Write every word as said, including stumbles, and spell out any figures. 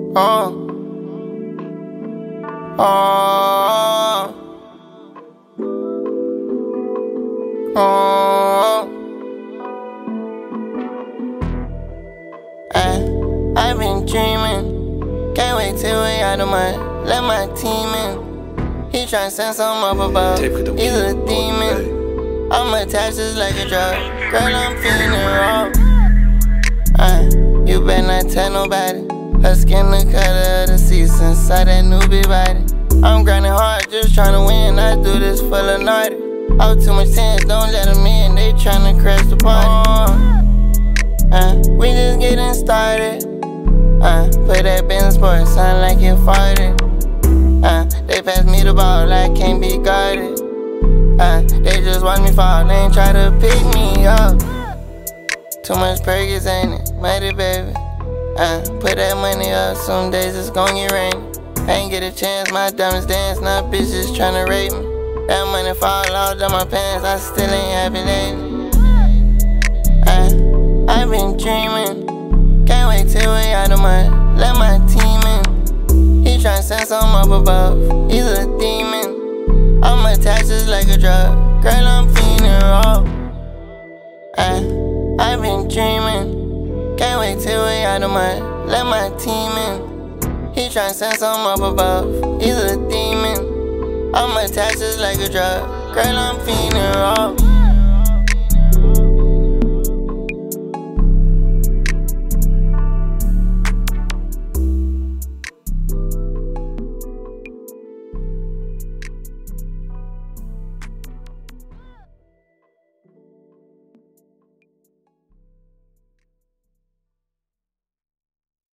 Oh, oh, oh. I, I've been dreaming. Can't wait till we out of my, let my team in. He tryna send something up above. He's a demon. I'm attached just like a drug. Girl, I'm feeling raw. Uh, you better not tell nobody. Her skin the color of the seats inside that new big body. I'm grinding hard, just tryna win. I do this for the naughty. Out too much sense, don't let them in. They tryna crash the party. Uh, we just getting started. Uh, put that Benz sport, sound like you farted. Uh, they pass me the ball, I can't be guarded. Uh, they just watch me fall, they ain't try to pick me up. Too much Perkins, ain't it? Mighty baby. Uh, put that money up, some days it's gon' get rainy. I ain't get a chance, my diamonds dance, now bitches tryna rape me. That money fall out of my pants, I still ain't happy lately. Uh, I've been dreaming, can't wait till we out of my, let my team in. He tryna send something up above, he's a demon. I'm attached just like a drug, girl I'm feeling raw. Uh, I've been dreaming. Can't wait till we out of my, let my team in. He tryna send something up above, he's a demon. I'm attached just like a drug, girl I'm feeling raw.